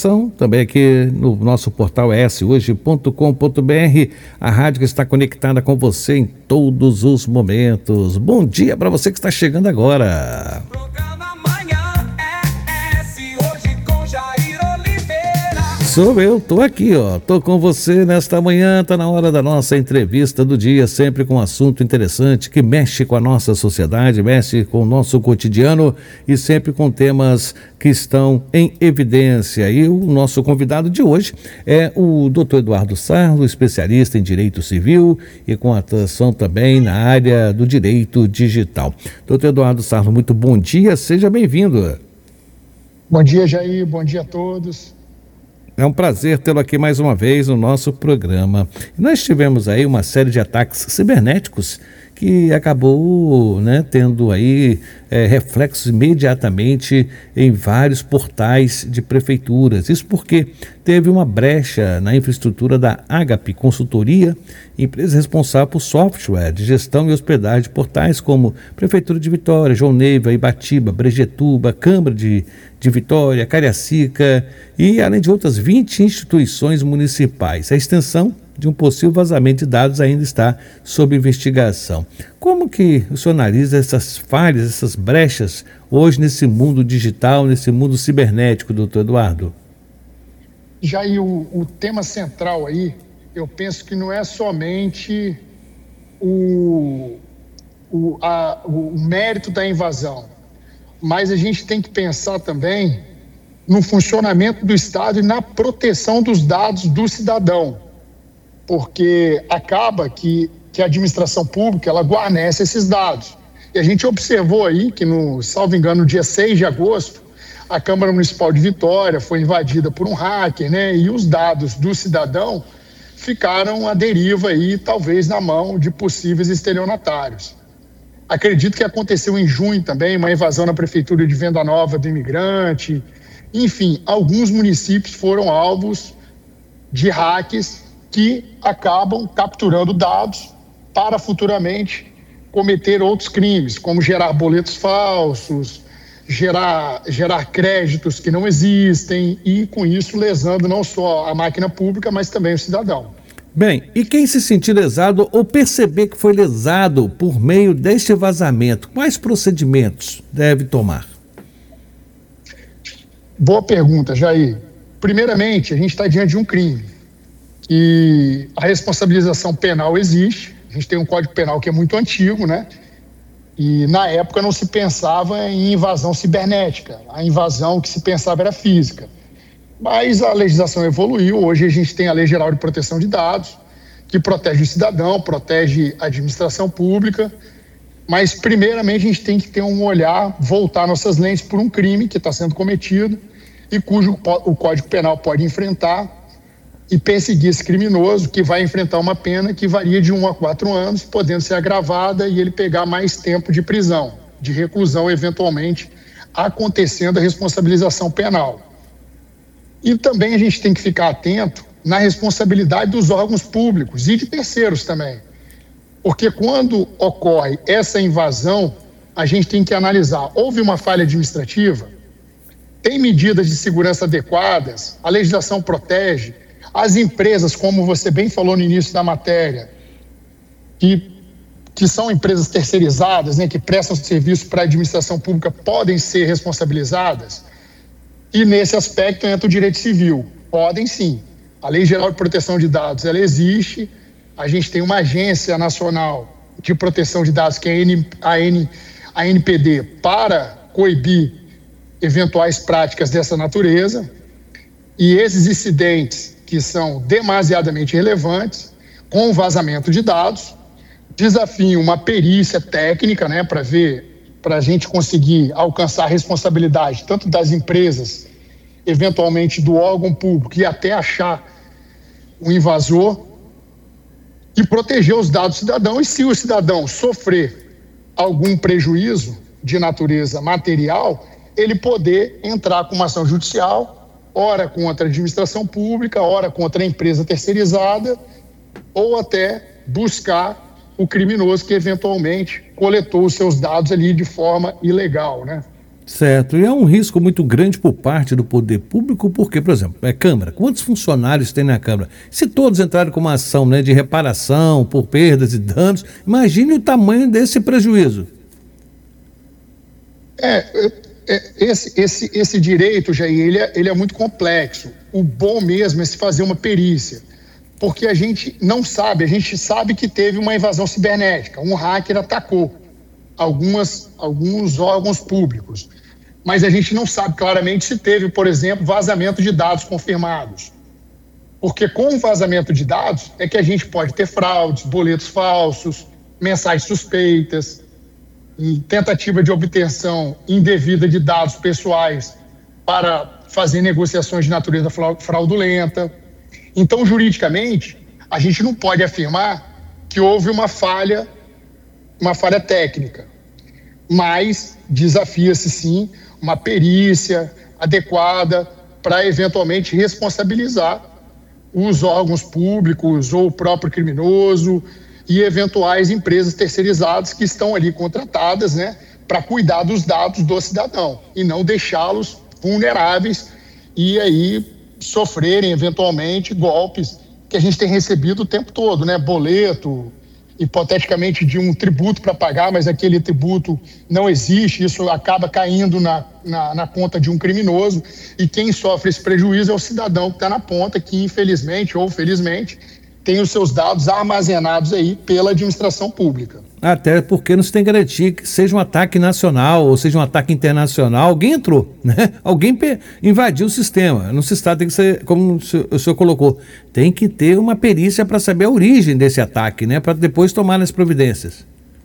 Também aqui no nosso portal shoje.com.br, a rádio que está conectada com você em todos os momentos. Bom dia para você que está chegando agora. Sou eu, tô aqui, tô com você nesta manhã, tá na hora da nossa entrevista do dia, sempre com um assunto interessante que mexe com a nossa sociedade, mexe com o nosso cotidiano e sempre com temas que estão em evidência. E o nosso convidado de hoje é o Dr. Eduardo Sarlo, especialista em direito civil e com atuação também na área do direito digital. Dr. Eduardo Sarlo, muito bom dia, seja bem-vindo. Bom dia, Jair, bom dia a todos. É um prazer tê-lo aqui mais uma vez no nosso programa. Nós tivemos aí uma série de ataques cibernéticos que acabou, tendo aí reflexos imediatamente em vários portais de prefeituras. Isso porque teve uma brecha na infraestrutura da Agape Consultoria, empresa responsável por software de gestão e hospedagem de portais como Prefeitura de Vitória, João Neiva, Ibatiba, Brejetuba, Câmara de Vitória, Cariacica e além de outras 20 instituições municipais. A extensão de um possível vazamento de dados ainda está sob investigação. Como que o senhor analisa essas falhas, essas brechas hoje nesse mundo digital, nesse mundo cibernético, doutor Eduardo? Jair, o tema central aí, eu penso que não é somente o mérito da invasão, mas a gente tem que pensar também no funcionamento do Estado e na proteção dos dados do cidadão, porque acaba que a administração pública ela guarnece esses dados. E a gente observou aí que, salvo engano, no dia 6 de agosto, a Câmara Municipal de Vitória foi invadida por um hacker, e os dados do cidadão ficaram à deriva aí, talvez na mão de possíveis estelionatários. Acredito que aconteceu em junho também uma invasão na Prefeitura de Venda Nova do Imigrante. Enfim, alguns municípios foram alvos de hacks que acabam capturando dados para futuramente cometer outros crimes, como gerar boletos falsos, gerar créditos que não existem e, com isso, lesando não só a máquina pública, mas também o cidadão. Bem, e quem se sentir lesado ou perceber que foi lesado por meio deste vazamento, quais procedimentos deve tomar? Boa pergunta, Jair. Primeiramente, a gente está diante de um crime e a responsabilização penal existe. A gente tem um Código Penal que é muito antigo, E na época não se pensava em invasão cibernética. A invasão que se pensava era física. Mas a legislação evoluiu. Hoje a gente tem a Lei Geral de Proteção de Dados, que protege o cidadão, protege a administração pública. Mas, primeiramente, a gente tem que ter um olhar, voltar nossas lentes por um crime que está sendo cometido e cujo o Código Penal pode enfrentar e perseguir esse criminoso, que vai enfrentar uma pena que varia de 1 a 4 anos, podendo ser agravada e ele pegar mais tempo de prisão, de reclusão, eventualmente, acontecendo a responsabilização penal. E também a gente tem que ficar atento na responsabilidade dos órgãos públicos e de terceiros também. Porque quando ocorre essa invasão, a gente tem que analisar, houve uma falha administrativa? Tem medidas de segurança adequadas? A legislação protege? As empresas, como você bem falou no início da matéria, que são empresas terceirizadas, que prestam serviço para a administração pública, podem ser responsabilizadas? E nesse aspecto entra o direito civil. Podem sim. A Lei Geral de Proteção de Dados, ela existe. A gente tem uma agência nacional de proteção de dados, que é a ANPD, para coibir eventuais práticas dessa natureza. E esses incidentes que são demasiadamente relevantes, com vazamento de dados, desafiam uma perícia técnica, para a gente conseguir alcançar a responsabilidade tanto das empresas, eventualmente do órgão público e até achar o invasor e proteger os dados do cidadão. E se o cidadão sofrer algum prejuízo de natureza material, ele poder entrar com uma ação judicial, ora contra a administração pública, ora contra a empresa terceirizada, ou até buscar o criminoso que eventualmente coletou os seus dados ali de forma ilegal, Certo, e é um risco muito grande por parte do poder público, porque, por exemplo, Câmara, quantos funcionários tem na Câmara? Se todos entrarem com uma ação, né, de reparação por perdas e danos, imagine o tamanho desse prejuízo. Esse direito, Jair, ele é muito complexo. O bom mesmo é se fazer uma perícia, porque a gente não sabe, a gente sabe que teve uma invasão cibernética, um hacker atacou alguns órgãos públicos, mas a gente não sabe claramente se teve, por exemplo, vazamento de dados confirmados. Porque com o vazamento de dados é que a gente pode ter fraudes, boletos falsos, mensagens suspeitas, tentativa de obtenção indevida de dados pessoais para fazer negociações de natureza fraudulenta. Então, juridicamente, a gente não pode afirmar que houve uma falha técnica, mas desafia-se sim uma perícia adequada para eventualmente responsabilizar os órgãos públicos ou o próprio criminoso e eventuais empresas terceirizadas que estão ali contratadas, né, para cuidar dos dados do cidadão e não deixá-los vulneráveis e aí sofrerem eventualmente golpes que a gente tem recebido o tempo todo, né? Boleto, hipoteticamente de um tributo para pagar, mas aquele tributo não existe, isso acaba caindo na conta de um criminoso e quem sofre esse prejuízo é o cidadão que está na ponta, que infelizmente ou felizmente tem os seus dados armazenados aí pela administração pública. Até porque não se tem garantia que seja um ataque nacional ou seja um ataque internacional. Alguém entrou, né? Alguém invadiu o sistema. No sistema tem que ser, como o senhor colocou, tem que ter uma perícia para saber a origem desse ataque, né? Para depois tomar as providências.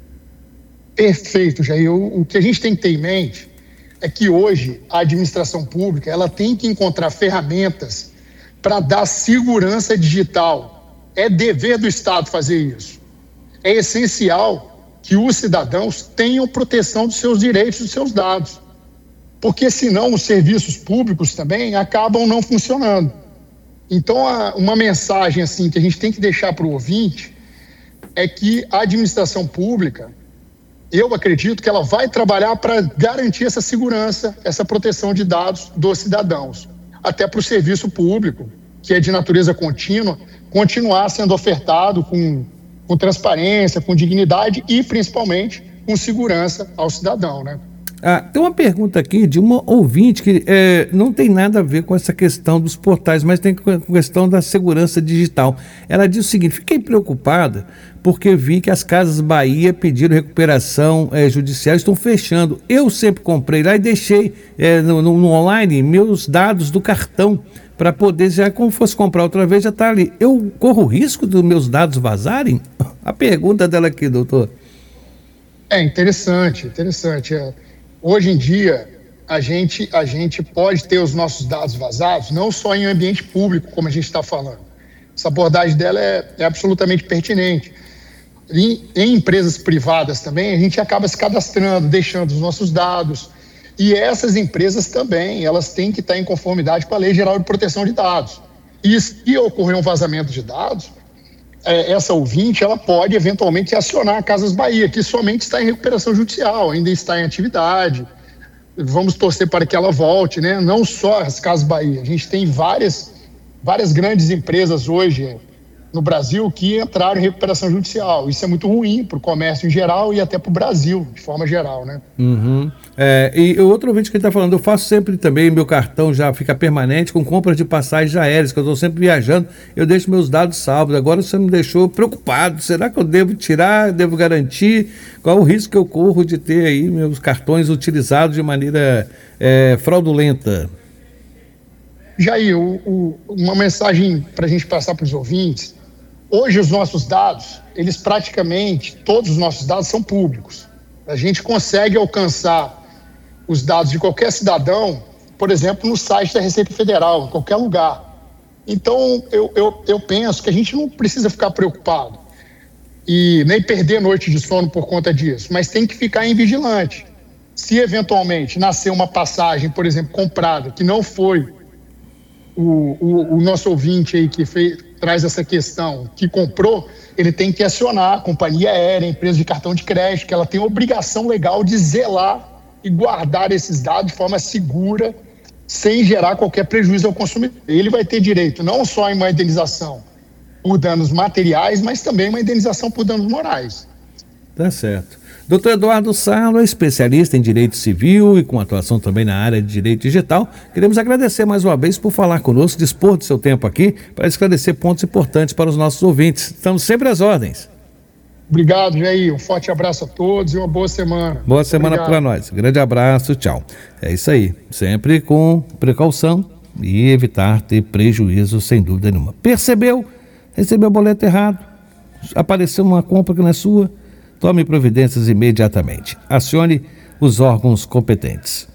Perfeito, Jair. O que a gente tem que ter em mente é que hoje a administração pública ela tem que encontrar ferramentas para dar segurança digital. É dever do Estado fazer isso. É essencial que os cidadãos tenham proteção dos seus direitos e dos seus dados, porque senão os serviços públicos também acabam não funcionando. Então, uma mensagem assim que a gente tem que deixar para o ouvinte é que a administração pública, eu acredito que ela vai trabalhar para garantir essa segurança, essa proteção de dados dos cidadãos, até para o serviço público, que é de natureza contínua, continuar sendo ofertado com transparência, com dignidade e, principalmente, com segurança ao cidadão, né? Tem uma pergunta aqui de uma ouvinte que não tem nada a ver com essa questão dos portais, mas tem com a questão da segurança digital. Ela diz o seguinte: fiquei preocupada porque vi que as Casas Bahia pediram recuperação judicial, estão fechando. Eu sempre comprei lá e deixei no online meus dados do cartão para poder, já como fosse comprar outra vez, já está ali. Eu corro risco dos meus dados vazarem? A pergunta dela aqui, doutor. Interessante. Hoje em dia, a gente pode ter os nossos dados vazados, não só em ambiente público, como a gente está falando. Essa abordagem dela é absolutamente pertinente. Em empresas privadas também, a gente acaba se cadastrando, deixando os nossos dados. E essas empresas também, elas têm que estar em conformidade com a Lei Geral de Proteção de Dados. E se ocorrer um vazamento de dados, essa ouvinte, ela pode eventualmente acionar a Casas Bahia, que somente está em recuperação judicial, ainda está em atividade. Vamos torcer para que ela volte, né? Não só as Casas Bahia, a gente tem várias grandes empresas hoje no Brasil que entraram em recuperação judicial. Isso é muito ruim para o comércio em geral e até para o Brasil, de forma geral, né? Uhum. E o outro ouvinte que está falando, eu faço sempre também, meu cartão já fica permanente com compras de passagens aéreas, que eu estou sempre viajando, eu deixo meus dados salvos. Agora você me deixou preocupado, será que eu devo tirar, devo garantir? Qual o risco que eu corro de ter aí meus cartões utilizados de maneira fraudulenta? Jair, uma mensagem para a gente passar para os ouvintes: hoje os nossos dados, eles praticamente, todos os nossos dados são públicos. A gente consegue alcançar os dados de qualquer cidadão, por exemplo, no site da Receita Federal, em qualquer lugar. Então, eu penso que a gente não precisa ficar preocupado e nem perder noite de sono por conta disso, mas tem que ficar em vigilante. Se eventualmente nascer uma passagem, por exemplo, comprada, que não foi o nosso ouvinte aí que traz essa questão, que comprou, ele tem que acionar a companhia aérea, a empresa de cartão de crédito, que ela tem a obrigação legal de zelar e guardar esses dados de forma segura, sem gerar qualquer prejuízo ao consumidor. Ele vai ter direito não só a uma indenização por danos materiais, mas também uma indenização por danos morais. Tá certo. Dr. Eduardo Sarlo é especialista em direito civil e com atuação também na área de direito digital. Queremos agradecer mais uma vez por falar conosco, dispor do seu tempo aqui para esclarecer pontos importantes para os nossos ouvintes. Estamos sempre às ordens. Obrigado, Jair. Um forte abraço a todos e uma boa semana. Boa semana para nós. Grande abraço, tchau. É isso aí. Sempre com precaução e evitar ter prejuízo, sem dúvida nenhuma. Percebeu? Recebeu o boleto errado? Apareceu uma compra que não é sua? Tome providências imediatamente. Acione os órgãos competentes.